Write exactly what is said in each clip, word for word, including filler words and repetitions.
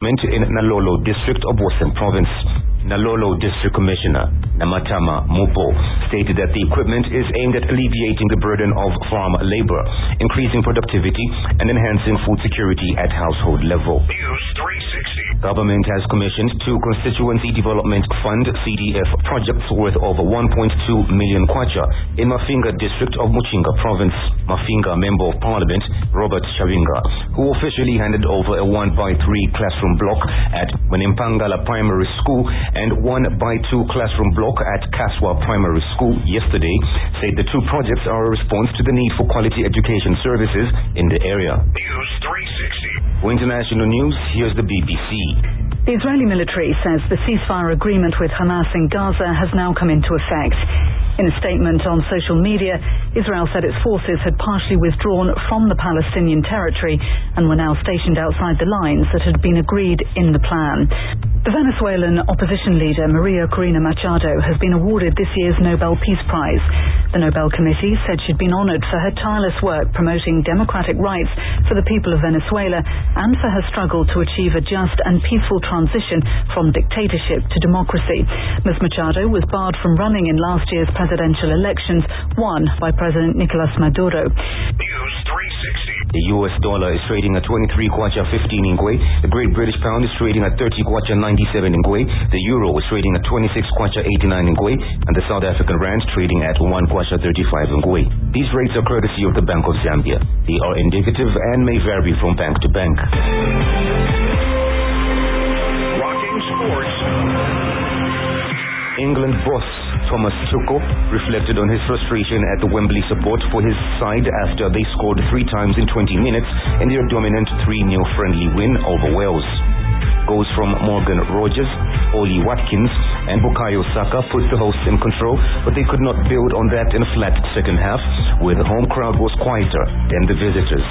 equipment in Nalolo district of Western Province. Nalolo District Commissioner Namatama Mupo stated that the equipment is aimed at alleviating the burden of farm labor, increasing productivity, and enhancing food security at household level. News three sixty. Government has commissioned two Constituency Development Fund C D F projects worth over one point two million kwacha in Mafinga District of Muchinga Province. Mafinga Member of Parliament Robert Chavinga, who officially handed over a one by three classroom block at Wenimpangala Primary School and one by two classroom block at Kaswa Primary School yesterday, said the two projects are a response to the need for quality education services in the area. News three sixty. For international news, here's the B B C. The Israeli military says the ceasefire agreement with Hamas in Gaza has now come into effect. In a statement on social media, Israel said its forces had partially withdrawn from the Palestinian territory and were now stationed outside the lines that had been agreed in the plan. The Venezuelan opposition leader Maria Corina Machado has been awarded this year's Nobel Peace Prize. The Nobel Committee said she'd been honored for her tireless work promoting democratic rights for the people of Venezuela and for her struggle to achieve a just and peaceful transition from dictatorship to democracy. Miz Machado was barred from running in last year's presidential elections, won by President Nicolas Maduro. News three sixty. The U S dollar is trading at twenty-three kwacha fifteen ingwe. The Great British Pound is trading at thirty kwacha ninety-seven ingwe. The Euro is trading at twenty-six kwacha eighty-nine ingwe. And the South African Rand trading at one kwacha thirty-five ingwe. These rates are courtesy of the Bank of Zambia. They are indicative and may vary from bank to bank. Rocking sports. England boss Thomas Tuchel reflected on his frustration at the Wembley support for his side after they scored three times in twenty minutes in their dominant three nil friendly win over Wales. Goals from Morgan Rogers, Oli Watkins and Bukayo Saka put the hosts in control, but they could not build on that in a flat second half, where the home crowd was quieter than the visitors.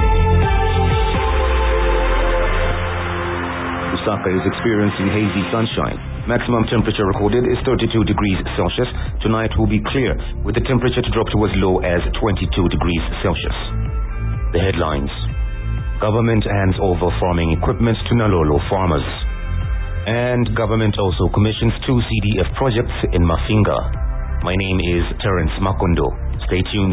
Osaka is experiencing hazy sunshine. Maximum temperature recorded is thirty-two degrees Celsius. Tonight will be clear, with the temperature to drop to as low as twenty-two degrees Celsius. The headlines. Government hands over farming equipment to Nalolo farmers. And government also commissions two C D F projects in Mafinga. My name is Terence Makondo. Stay tuned.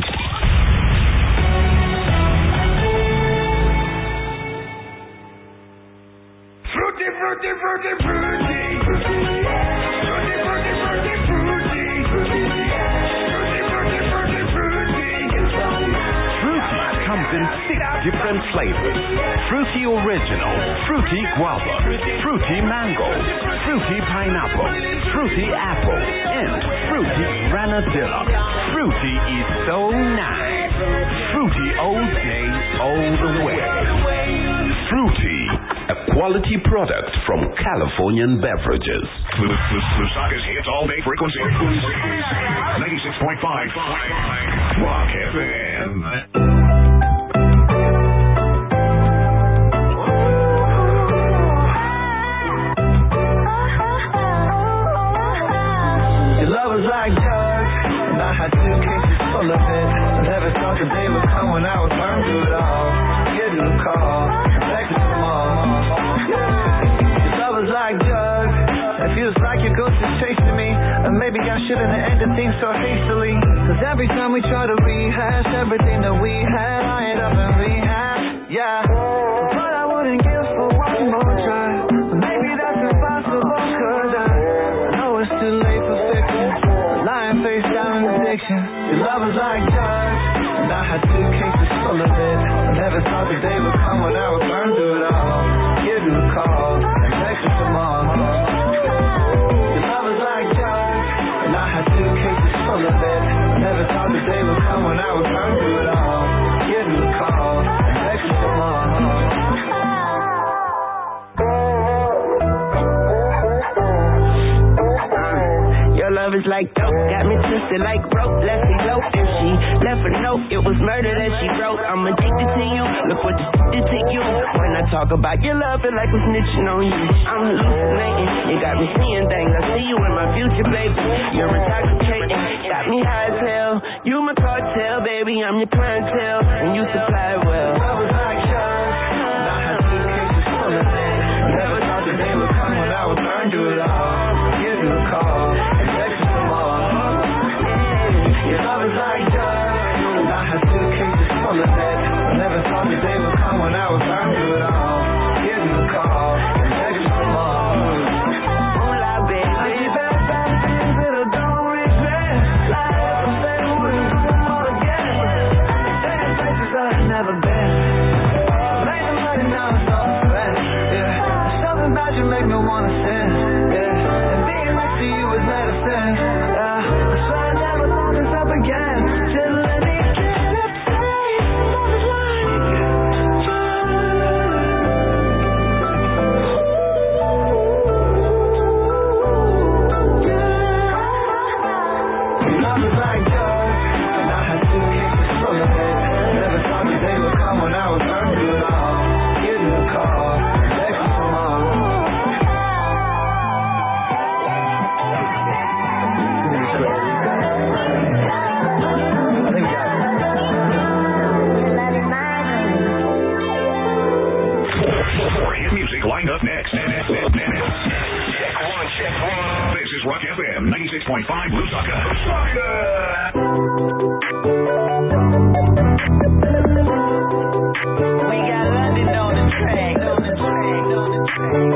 Fruity, fruity, fruity, fruity. Fruity, fruity, fruity, fruity. Fruity, fruity, fruity, fruity. Fruity comes in six different flavors. Fruity Original, Fruity Guava, Fruity Mango, Fruity Pineapple, Fruity Apple, and Fruity Granadilla. Fruity is so nice. Fruity all day, all the way. Fruity, a quality product from Californian Beverages. Lusaka's hits all day frequency. ninety-six point five. Rock F M. Your love was like drugs, and I had suitcases full of it. I never thought the day would come when I would burn through it all. Get a new car, back to the mall. Your love was like drugs. It feels like your ghost is chasing me. And maybe I shouldn't have ended things so hastily. Cause every time we try to rehash everything that we had, I end up in rehab. Yeah. But I wouldn't give for one more try. But maybe that's impossible, cause I know it's too late for fiction. Lying face down in addiction. Your love was like drugs, and I had suitcases full of it. I never thought the day would come when I would burn through it all. Give you a call and text you some more. Your love was like drugs, and I had suitcases full of it. I never thought the day would come when I would burn through it all. Give you a call and text you some more. Your love is like dope, got me twisted like rope. Left me low and she left a note. It was murder that she wrote. I'm addicted to you, look what you did to you. When I talk about your love, feel like we're snitching on you. I'm hallucinating, you got me seeing things. I see you in my future, baby. You're intoxicating, got me high as hell. You my cartel, baby, I'm your clientele, and you supply well. Love was like drugs, and I had suitcases full of it. I never you make me wanna sin, yeah. And being next to you is medicine, yeah. I swear I never thought this up again. Till let me get uptight. Love is like love is like drugs, and I had suitcases full of it. Never thought the day would come when I would burn through it all. Get in the car, beg for some more. I think we got it. More hit music lined up next. Next, next, next. Check one, check one. This is Rock F M ninety-six point five Lusaka. We got London on the track, on the track, on the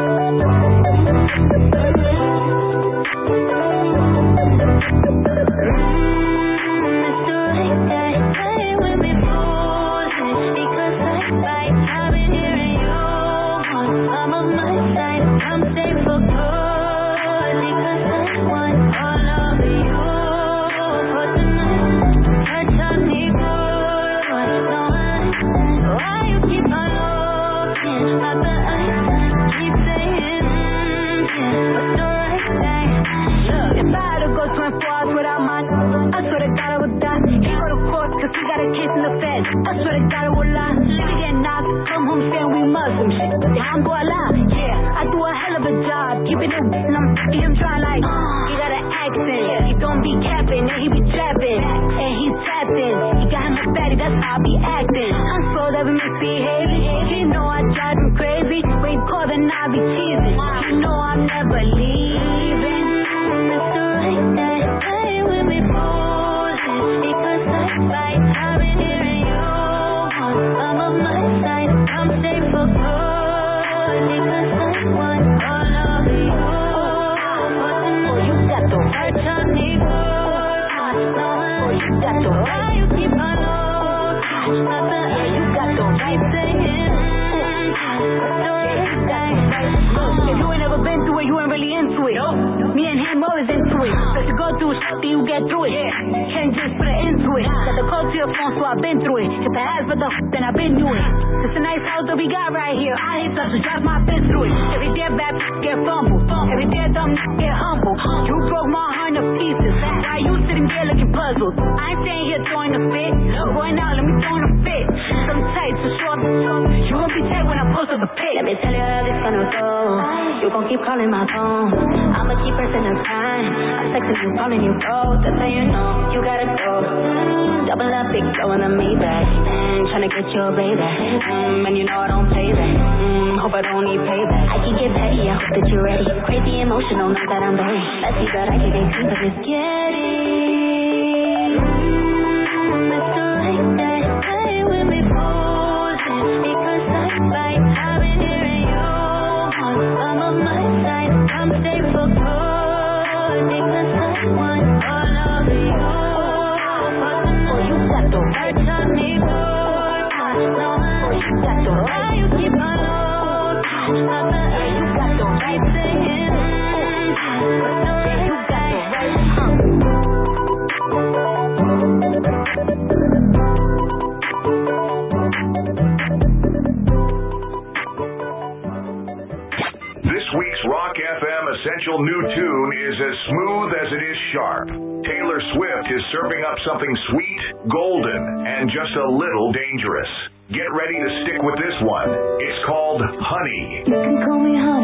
New tune is as smooth as it is sharp. Taylor Swift is serving up something sweet, golden, and just a little dangerous. Get ready to stick with this one. It's called Honey. You can call me Honey.